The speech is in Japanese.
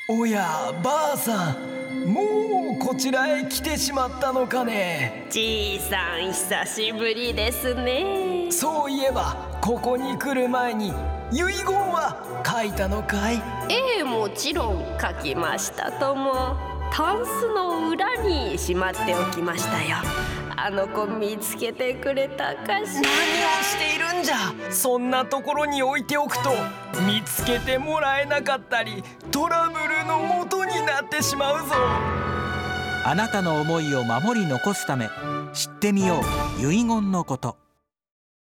おやばあさん、もうこちらへ来てしまったのかね。 じいさん久しぶりですね。 そういえばここに来る前に遺言は書いたのかい？ ええ、もちろん書きましたとも。タンスの裏にしまっておきましたよ。あの子見つけてくれたかしら。 何をしているんじゃ。そんなところに置いておくと見つけてもらえなかったりトラブルの元になってしまうぞ。 あなたの思いを守り残すため、知ってみよう遺言のこと。